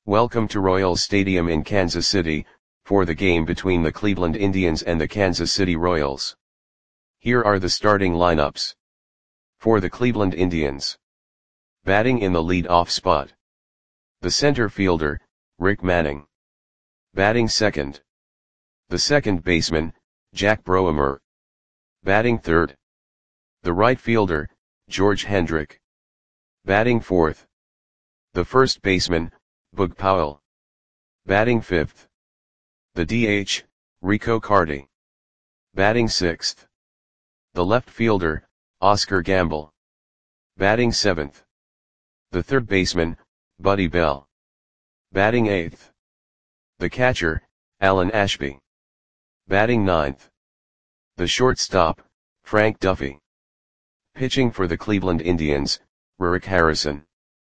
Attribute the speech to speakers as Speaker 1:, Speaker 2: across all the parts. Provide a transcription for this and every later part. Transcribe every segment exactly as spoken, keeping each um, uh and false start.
Speaker 1: Welcome to Royals Stadium in Kansas City, for the game between the Cleveland Indians and the Kansas City Royals. Here are the starting lineups. For the Cleveland Indians. Batting in the lead-off spot. The center fielder, Rick Manning. Batting second. The second baseman, Jack Browmer. Batting third. The right fielder, George Hendrick. Batting fourth. The first baseman, Bug Powell. Batting fifth. The D H, Rico Carty. Batting sixth. The left fielder, Oscar Gamble. Batting seventh. The third baseman, Buddy Bell. Batting eighth. The catcher, Alan Ashby. Batting ninth. The shortstop, Frank Duffy. Pitching for the Cleveland Indians, Rick Harrison.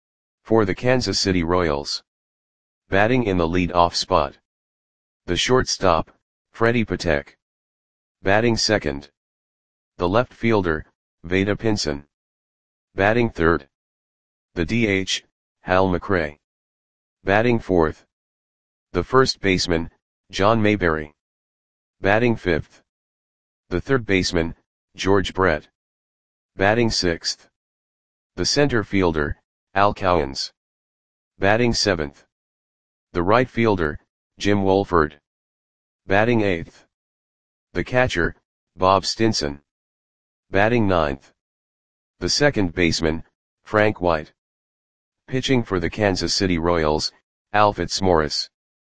Speaker 1: For the Kansas City Royals. Batting in the lead-off spot. The shortstop, Freddie Patek. Batting second. The left fielder, Vada Pinson. Batting third. The D H, Hal McRae. Batting fourth. The first baseman, John Mayberry. Batting fifth. The third baseman, George Brett. Batting sixth. The center fielder, Al Cowens. Batting seventh. The right fielder, Jim Wolford. Batting eighth. The catcher, Bob Stinson. Batting ninth. The second baseman, Frank White. Pitching for the Kansas City Royals, Al Fitzmaurice.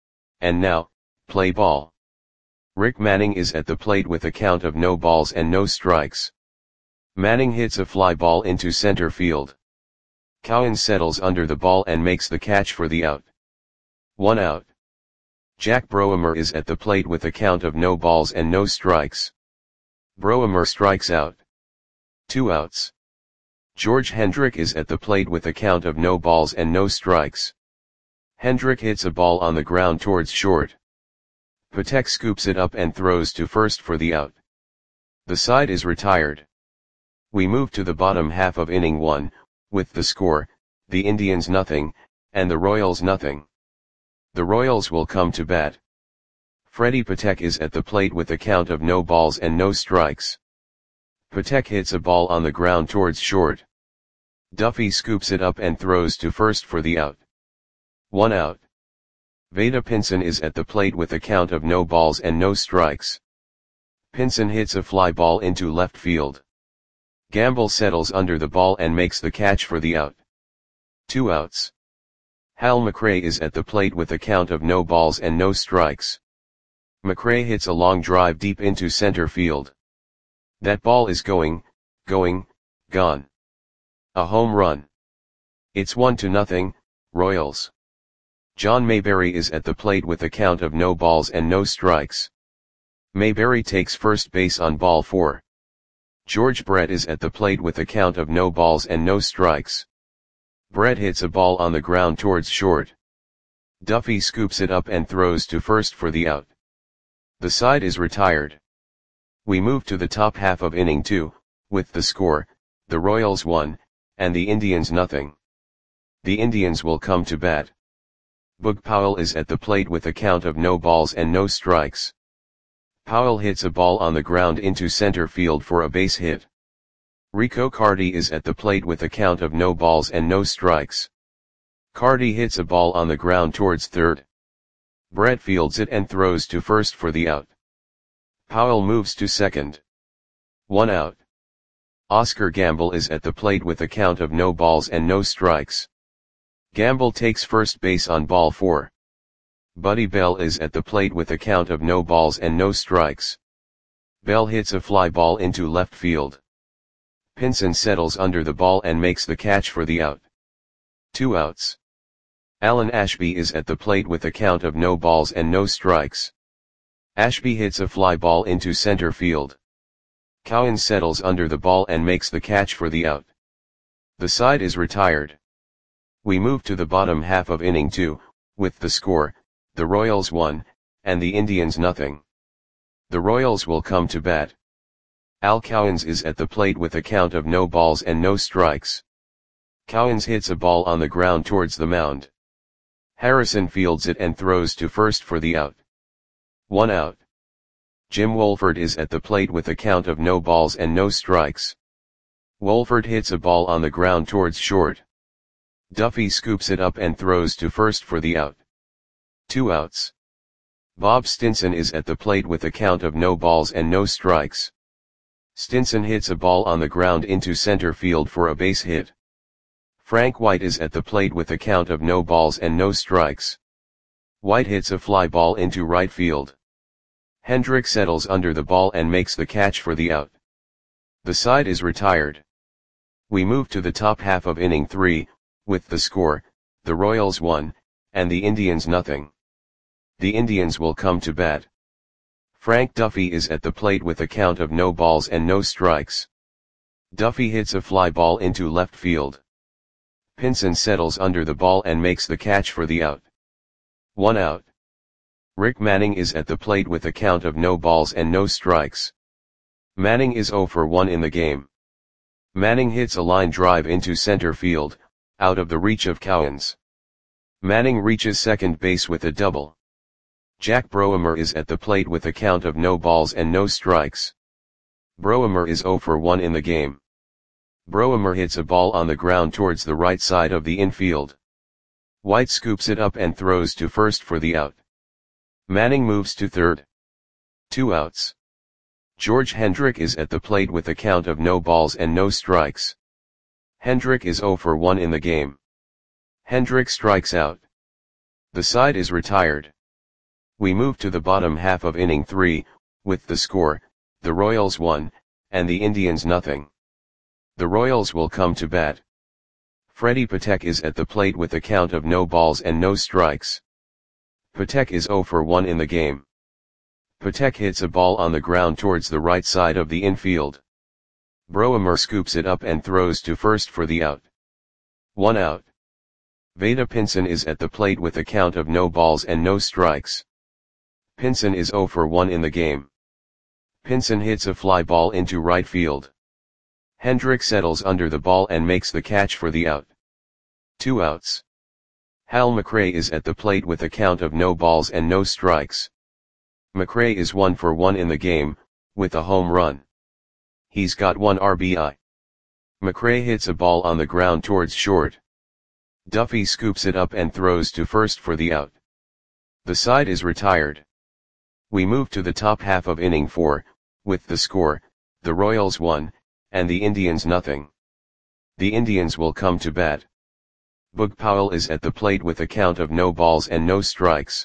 Speaker 1: And now, play ball. Rick Manning is at the plate with a count of no balls and no strikes. Manning hits a fly ball into center field. Cowens settles under the ball and makes the catch for the out. One out. Jack Browmer is at the plate with a count of no balls and no strikes. Browmer strikes out. Two outs. George Hendrick is at the plate with a count of no balls and no strikes. Hendrick hits a ball on the ground towards short. Patek scoops it up and throws to first for the out. The side is retired. We move to the bottom half of inning one, with the score, the Indians nothing, and the Royals nothing. The Royals will come to bat. Freddie Patek is at the plate with a count of no balls and no strikes. Patek hits a ball on the ground towards short. Duffy scoops it up and throws to first for the out. One out. Vada Pinson is at the plate with a count of no balls and no strikes. Pinson hits a fly ball into left field. Gamble settles under the ball and makes the catch for the out. Two outs. Hal McRae is at the plate with a count of no balls and no strikes. McRae hits a long drive deep into center field. That ball is going, going, gone. A home run. It's one to nothing, Royals. John Mayberry is at the plate with a count of no balls and no strikes. Mayberry takes first base on ball four. George Brett is at the plate with a count of no balls and no strikes. Brett hits a ball on the ground towards short. Duffy scoops it up and throws to first for the out. The side is retired. We move to the top half of inning two, with the score, the Royals one, and the Indians nothing. The Indians will come to bat. Bug Powell is at the plate with a count of no balls and no strikes. Powell hits a ball on the ground into center field for a base hit. Rico Carty is at the plate with a count of no balls and no strikes. Carty hits a ball on the ground towards third. Brett fields it and throws to first for the out. Powell moves to second. One out. Oscar Gamble is at the plate with a count of no balls and no strikes. Gamble takes first base on ball four. Buddy Bell is at the plate with a count of no balls and no strikes. Bell hits a fly ball into left field. Pinson settles under the ball and makes the catch for the out. Two outs. Alan Ashby is at the plate with a count of no balls and no strikes. Ashby hits a fly ball into center field. Cowens settles under the ball and makes the catch for the out. The side is retired. We move to the bottom half of inning two, with the score, the Royals one, and the Indians nothing. The Royals will come to bat. Al Cowens is at the plate with a count of no balls and no strikes. Cowens hits a ball on the ground towards the mound. Harrison fields it and throws to first for the out. One out. Jim Wolford is at the plate with a count of no balls and no strikes. Wolford hits a ball on the ground towards short. Duffy scoops it up and throws to first for the out. Two outs. Bob Stinson is at the plate with a count of no balls and no strikes. Stinson hits a ball on the ground into center field for a base hit. Frank White is at the plate with a count of no balls and no strikes. White hits a fly ball into right field. Hendrick settles under the ball and makes the catch for the out. The side is retired. We move to the top half of inning three, with the score, the Royals one, and the Indians nothing. The Indians will come to bat. Frank Duffy is at the plate with a count of no balls and no strikes. Duffy hits a fly ball into left field. Pinson settles under the ball and makes the catch for the out. One out. Rick Manning is at the plate with a count of no balls and no strikes. Manning is oh for one in the game. Manning hits a line drive into center field, out of the reach of Cowens. Manning reaches second base with a double. Jack Broemer is at the plate with a count of no balls and no strikes. Broemer is oh for one in the game. Broemer hits a ball on the ground towards the right side of the infield. White scoops it up and throws to first for the out. Manning moves to third. Two outs. George Hendrick is at the plate with a count of no balls and no strikes. Hendrick is oh for one in the game. Hendrick strikes out. The side is retired. We move to the bottom half of inning three, with the score, the Royals one, and the Indians nothing. The Royals will come to bat. Freddie Patek is at the plate with a count of no balls and no strikes. Patek is oh for one in the game. Patek hits a ball on the ground towards the right side of the infield. Broemer scoops it up and throws to first for the out. One out. Vada Pinson is at the plate with a count of no balls and no strikes. Pinson is oh for one in the game. Pinson hits a fly ball into right field. Hendrick settles under the ball and makes the catch for the out. Two outs. Hal McRae is at the plate with a count of no balls and no strikes. McRae is one for one in the game, with a home run. He's got one R B I. McRae hits a ball on the ground towards short. Duffy scoops it up and throws to first for the out. The side is retired. We move to the top half of inning four, with the score, the Royals one, and the Indians nothing. The Indians will come to bat. Boog Powell is at the plate with a count of no balls and no strikes.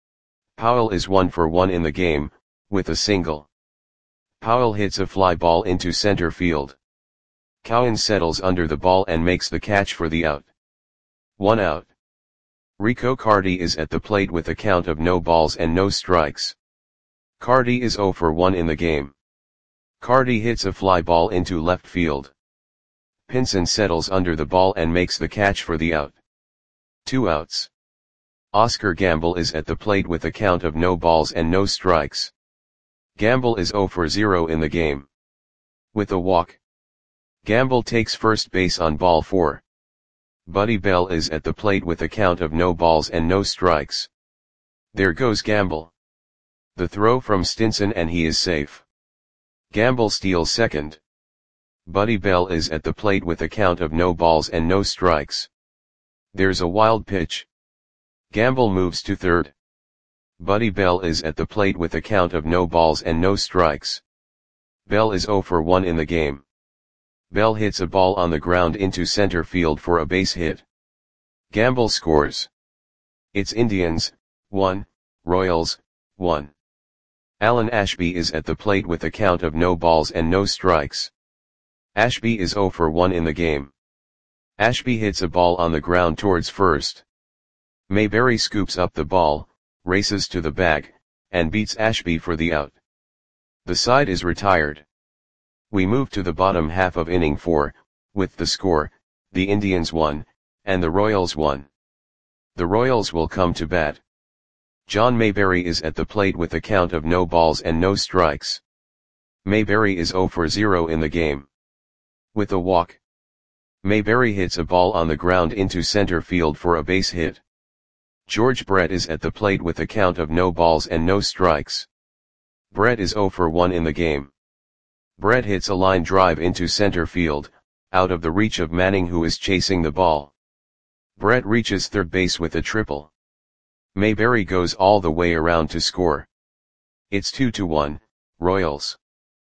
Speaker 1: Powell is one for one in the game, with a single. Powell hits a fly ball into center field. Cowens settles under the ball and makes the catch for the out. One out. Rico Carty is at the plate with a count of no balls and no strikes. Carty is oh for one in the game. Carty hits a fly ball into left field. Pinson settles under the ball and makes the catch for the out. Two outs. Oscar Gamble is at the plate with a count of no balls and no strikes. Gamble is oh for zero in the game. With a walk. Gamble takes first base on ball four. Buddy Bell is at the plate with a count of no balls and no strikes. There goes Gamble. The throw from Stinson and he is safe. Gamble steals second. Buddy Bell is at the plate with a count of no balls and no strikes. There's a wild pitch. Gamble moves to third. Buddy Bell is at the plate with a count of no balls and no strikes. Bell is oh for one in the game. Bell hits a ball on the ground into center field for a base hit. Gamble scores. It's Indians, one, Royals, one. Alan Ashby is at the plate with a count of no balls and no strikes. Ashby is oh for one in the game. Ashby hits a ball on the ground towards first. Mayberry scoops up the ball, races to the bag, and beats Ashby for the out. The side is retired. We move to the bottom half of inning four, with the score, the Indians one, and the Royals one. The Royals will come to bat. John Mayberry is at the plate with a count of no balls and no strikes. Mayberry is oh for zero in the game. With a walk. Mayberry hits a ball on the ground into center field for a base hit. George Brett is at the plate with a count of no balls and no strikes. Brett is zero for one in the game. Brett hits a line drive into center field, out of the reach of Manning, who is chasing the ball. Brett reaches third base with a triple. Mayberry goes all the way around to score. It's two to one, Royals.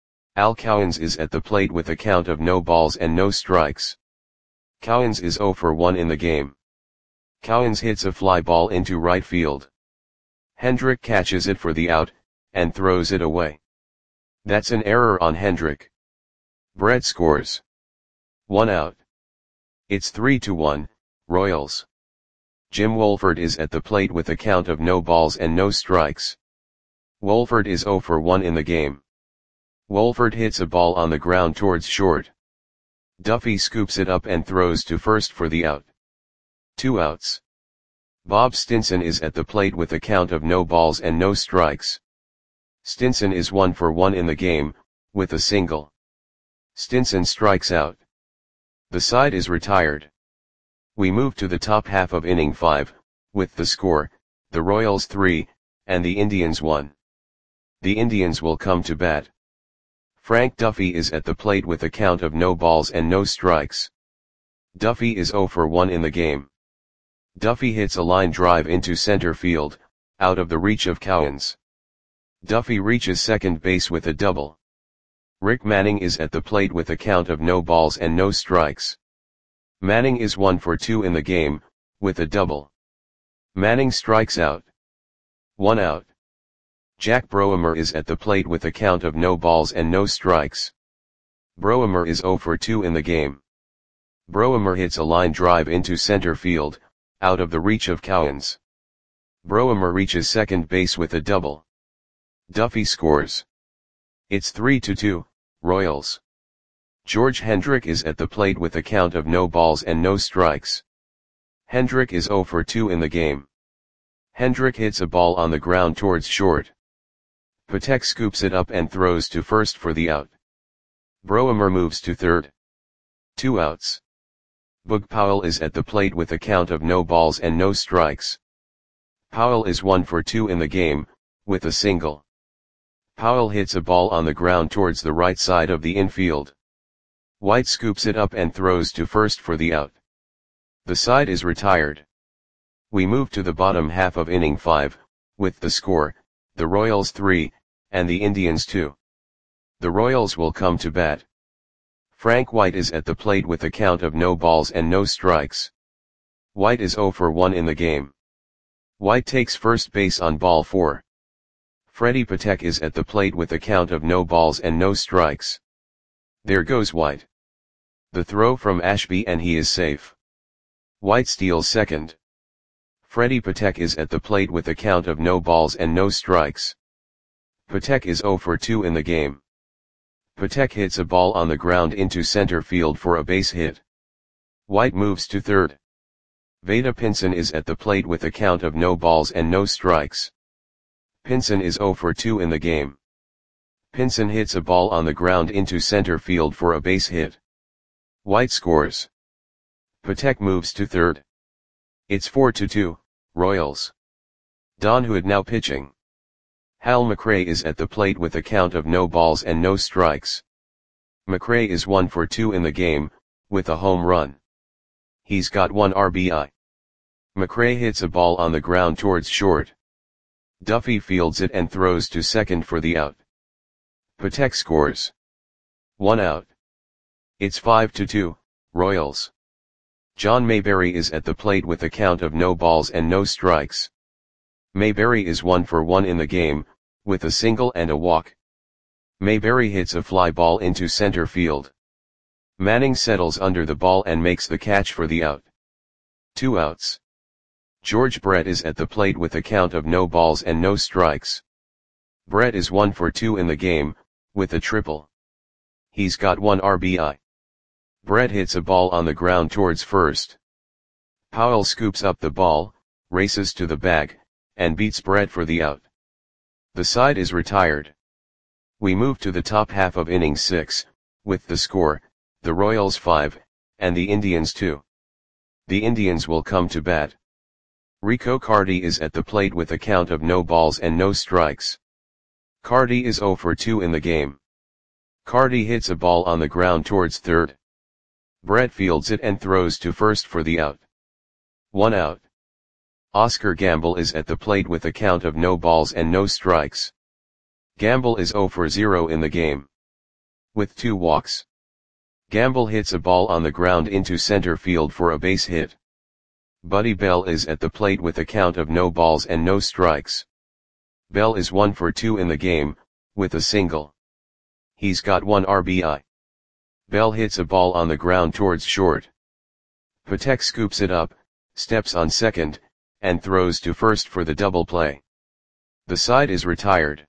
Speaker 1: Al Cowens is at the plate with a count of no balls and no strikes. Cowens is zero for one in the game. Cowens hits a fly ball into right field. Hendrick catches it for the out, and throws it away. That's an error on Hendrick. Brett scores. One out. It's three to one, Royals. Jim Wohlford is at the plate with a count of no balls and no strikes. Wohlford is zero for one in the game. Wohlford hits a ball on the ground towards short. Duffy scoops it up and throws to first for the out. Two outs. Bob Stinson is at the plate with a count of no balls and no strikes. Stinson is one for one in the game, with a single. Stinson strikes out. The side is retired. We move to the top half of inning five, with the score, the Royals three, and the Indians one. The Indians will come to bat. Frank Duffy is at the plate with a count of no balls and no strikes. Duffy is zero for one in the game. Duffy hits a line drive into center field, out of the reach of Cowens. Duffy reaches second base with a double. Rick Manning is at the plate with a count of no balls and no strikes. Manning is one for two in the game, with a double. Manning strikes out. One out. Jack Broemer is at the plate with a count of no balls and no strikes. Broemer is zero for two in the game. Broemer hits a line drive into center field, out of the reach of Cowens. Broemer reaches second base with a double. Duffy scores. It's three to two, Royals. George Hendrick is at the plate with a count of no balls and no strikes. Hendrick is zero for two in the game. Hendrick hits a ball on the ground towards short. Patek scoops it up and throws to first for the out. Broemer moves to third. Two outs. Boog Powell is at the plate with a count of no balls and no strikes. Powell is one for two in the game, with a single. Powell hits a ball on the ground towards the right side of the infield. White scoops it up and throws to first for the out. The side is retired. We move to the bottom half of inning five, with the score, the Royals three, and the Indians two. The Royals will come to bat. Frank White is at the plate with a count of no balls and no strikes. White is zero for one in the game. White takes first base on ball four. Freddie Patek is at the plate with a count of no balls and no strikes. There goes White. The throw from Ashby and he is safe. White steals second. Freddie Patek is at the plate with a count of no balls and no strikes. Patek is zero for two in the game. Patek hits a ball on the ground into center field for a base hit. White moves to third. Vada Pinson is at the plate with a count of no balls and no strikes. Pinson is zero for two in the game. Pinson hits a ball on the ground into center field for a base hit. White scores. Patek moves to third. It's four to two, Royals. Don Hood now pitching. Hal McRae is at the plate with a count of no balls and no strikes. McRae is one for two in the game, with a home run. He's got one R B I. McRae hits a ball on the ground towards short. Duffy fields it and throws to second for the out. Patek scores. One out. It's five to two, Royals. John Mayberry is at the plate with a count of no balls and no strikes. Mayberry is one for one in the game, with a single and a walk. Mayberry hits a fly ball into center field. Manning settles under the ball and makes the catch for the out. Two outs. George Brett is at the plate with a count of no balls and no strikes. Brett is one for two in the game, with a triple. He's got one R B I. Brett hits a ball on the ground towards first. Powell scoops up the ball, races to the bag, and beats Brett for the out. The side is retired. We move to the top half of inning six, with the score, the Royals five, and the Indians two. The Indians will come to bat. Rico Carty is at the plate with a count of no balls and no strikes. Carty is zero for two in the game. Carty hits a ball on the ground towards third. Brett fields it and throws to first for the out. One out. Oscar Gamble is at the plate with a count of no balls and no strikes. Gamble is zero for zero in the game. With two walks. Gamble hits a ball on the ground into center field for a base hit. Buddy Bell is at the plate with a count of no balls and no strikes. Bell is one for two in the game, with a single. He's got one R B I. Bell hits a ball on the ground towards short. Patek scoops it up, steps on second, and throws to first for the double play. The side is retired.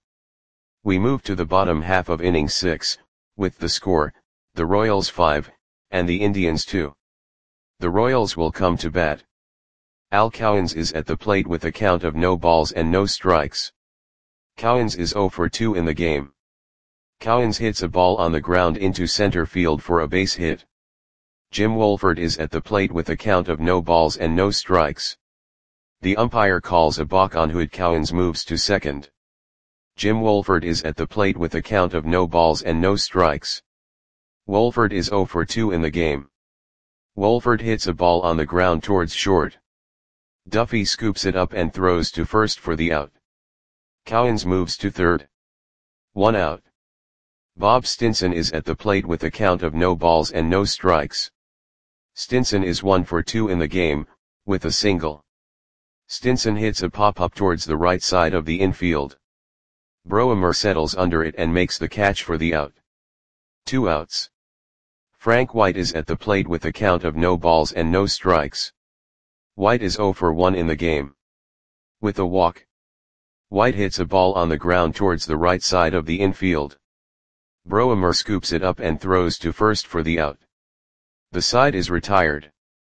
Speaker 1: We move to the bottom half of inning six, with the score, the Royals five, and the Indians two. The Royals will come to bat. Al Cowens is at the plate with a count of no balls and no strikes. Cowens is zero for two in the game. Cowens hits a ball on the ground into center field for a base hit. Jim Wolford is at the plate with a count of no balls and no strikes. The umpire calls a balk on Hood. Cowens moves to second. Jim Wolford is at the plate with a count of no balls and no strikes. Wolford is zero for two in the game. Wolford hits a ball on the ground towards short. Duffy scoops it up and throws to first for the out. Cowens moves to third. One out. Bob Stinson is at the plate with a count of no balls and no strikes. Stinson is one for two in the game, with a single. Stinson hits a pop-up towards the right side of the infield. Broemer settles under it and makes the catch for the out. Two outs. Frank White is at the plate with a count of no balls and no strikes. White is zero for one in the game. With a walk. White hits a ball on the ground towards the right side of the infield. Broemer scoops it up and throws to first for the out. The side is retired.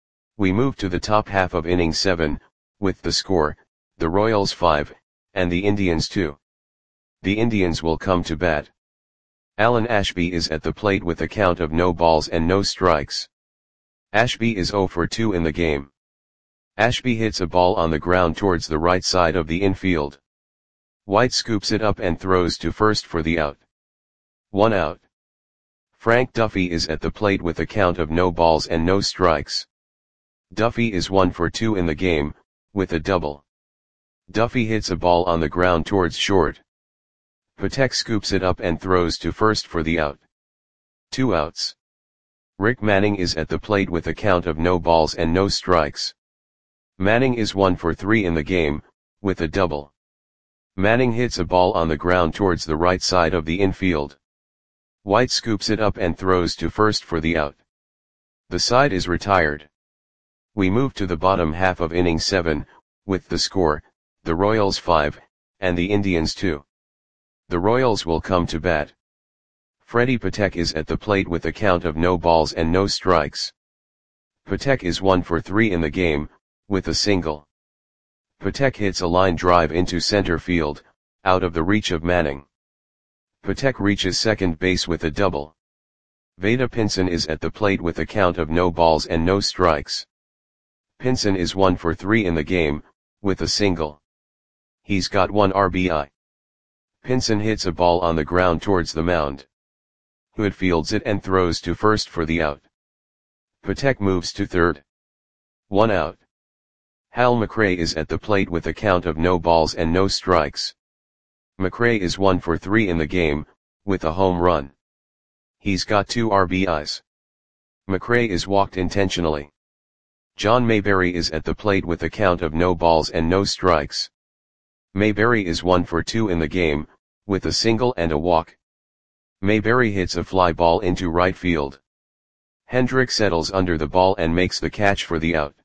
Speaker 1: We move to the top half of inning seven, with the score, the Royals five, and the Indians two. The Indians will come to bat. Alan Ashby is at the plate with a count of no balls and no strikes. Ashby is zero for two in the game. Ashby hits a ball on the ground towards the right side of the infield. White scoops it up and throws to first for the out. One out. Frank Duffy is at the plate with a count of no balls and no strikes. Duffy is one for two in the game, with a double. Duffy hits a ball on the ground towards short. Patek scoops it up and throws to first for the out. Two outs. Rick Manning is at the plate with a count of no balls and no strikes. Manning is one for three in the game, with a double. Manning hits a ball on the ground towards the right side of the infield. White scoops it up and throws to first for the out. The side is retired. We move to the bottom half of inning seven, with the score, the Royals five, and the Indians two. The Royals will come to bat. Freddie Patek is at the plate with a count of no balls and no strikes. Patek is one for three in the game, with a single. Patek hits a line drive into center field, out of the reach of Manning. Patek reaches second base with a double. Vada Pinson is at the plate with a count of no balls and no strikes. Pinson is one for three in the game, with a single. He's got one R B I. Pinson hits a ball on the ground towards the mound. Hood fields it and throws to first for the out. Patek moves to third. One out. Hal McRae is at the plate with a count of no balls and no strikes. McRae is one for three in the game, with a home run. He's got two R B Is. McRae is walked intentionally. John Mayberry is at the plate with a count of no balls and no strikes. Mayberry is one for two in the game, with a single and a walk. Mayberry hits a fly ball into right field. Hendrick settles under the ball and makes the catch for the out.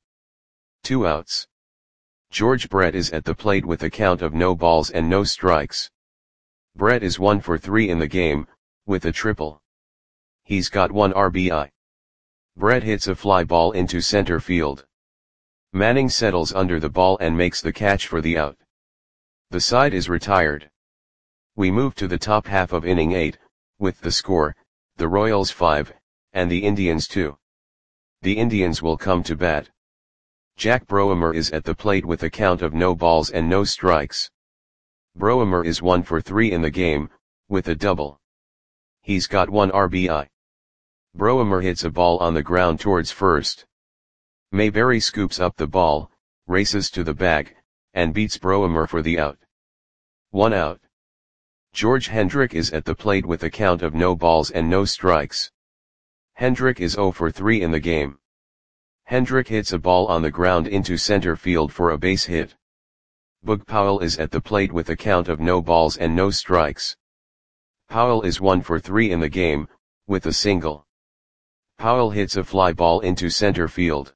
Speaker 1: Two outs. George Brett is at the plate with a count of no balls and no strikes. Brett is one for three in the game, with a triple. He's got one R B I. Brett hits a fly ball into center field. Manning settles under the ball and makes the catch for the out. The side is retired. We move to the top half of inning eight, with the score, the Royals five, and the Indians two. The Indians will come to bat. Jack Broemer is at the plate with a count of no balls and no strikes. Broemer is one for three in the game, with a double. He's got one R B I. Broemer hits a ball on the ground towards first. Mayberry scoops up the ball, races to the bag, and beats Broemer for the out. One out. George Hendrick is at the plate with a count of no balls and no strikes. Hendrick is zero for three in the game. Hendrick hits a ball on the ground into center field for a base hit. Boog Powell is at the plate with a count of no balls and no strikes. Powell is one for three in the game, with a single. Powell hits a fly ball into center field.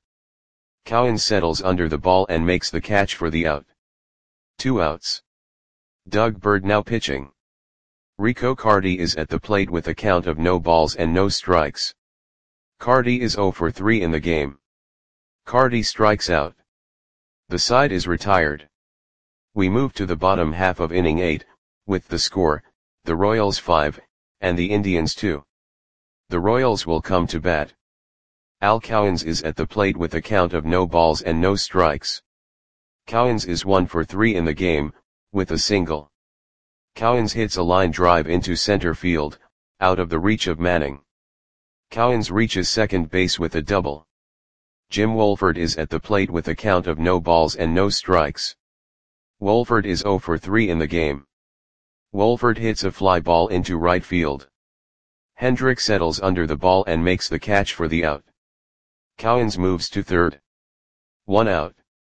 Speaker 1: Cowan settles under the ball and makes the catch for the out. Two outs. Doug Bird now pitching. Rico Carty is at the plate with a count of no balls and no strikes. Carty is zero for three in the game. Carty strikes out. The side is retired. We move to the bottom half of inning eight, with the score, the Royals five, and the Indians two. The Royals will come to bat. Al Cowens is at the plate with a count of no balls and no strikes. Cowens is one for three in the game, with a single. Cowens hits a line drive into center field, out of the reach of Manning. Cowens reaches second base with a double. Jim Wolford is at the plate with a count of no balls and no strikes. Wolford is zero for three in the game. Wolford hits a fly ball into right field. Hendrick settles under the ball and makes the catch for the out. Cowens moves to third. One out.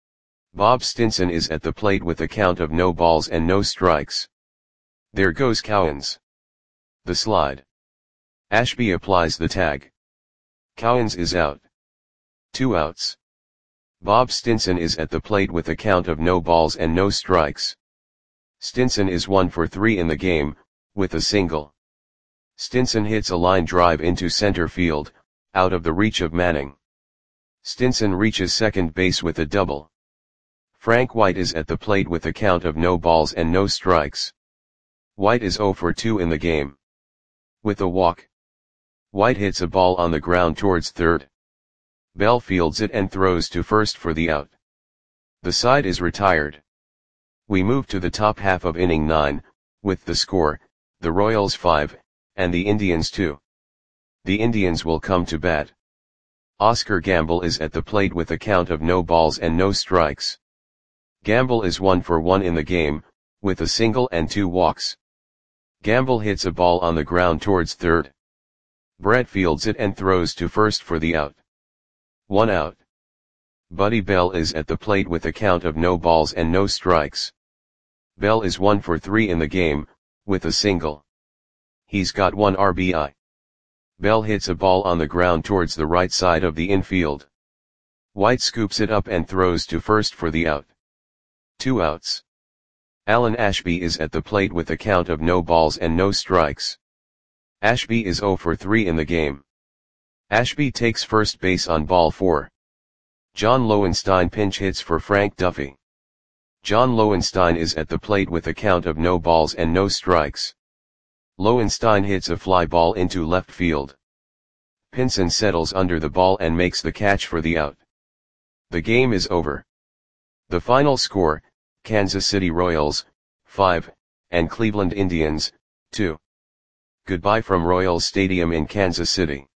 Speaker 1: Bob Stinson is at the plate with a count of no balls and no strikes. There goes Cowens. The slide. Ashby applies the tag. Cowens is out. Two outs. Bob Stinson is at the plate with a count of no balls and no strikes. Stinson is one for three in the game, with a single. Stinson hits a line drive into center field, out of the reach of Manning. Stinson reaches second base with a double. Frank White is at the plate with a count of no balls and no strikes. White is zero for two in the game. With a walk. White hits a ball on the ground towards third. Bell fields it and throws to first for the out. The side is retired. We move to the top half of inning nine, with the score, the Royals five, and the Indians two. The Indians will come to bat. Oscar Gamble is at the plate with a count of no balls and no strikes. Gamble is one for one in the game, with a single and two walks. Gamble hits a ball on the ground towards third. Brett fields it and throws to first for the out. One out. Buddy Bell is at the plate with a count of no balls and no strikes. Bell is one for three in the game, with a single. He's got one R B I. Bell hits a ball on the ground towards the right side of the infield. White scoops it up and throws to first for the out. Two outs. Alan Ashby is at the plate with a count of no balls and no strikes. Ashby is zero for three in the game. Ashby takes first base on ball four. John Lowenstein pinch hits for Frank Duffy. John Lowenstein is at the plate with a count of no balls and no strikes. Lowenstein hits a fly ball into left field. Pinson settles under the ball and makes the catch for the out. The game is over. The final score, Kansas City Royals, five, and Cleveland Indians, two. Goodbye from Royals Stadium in Kansas City.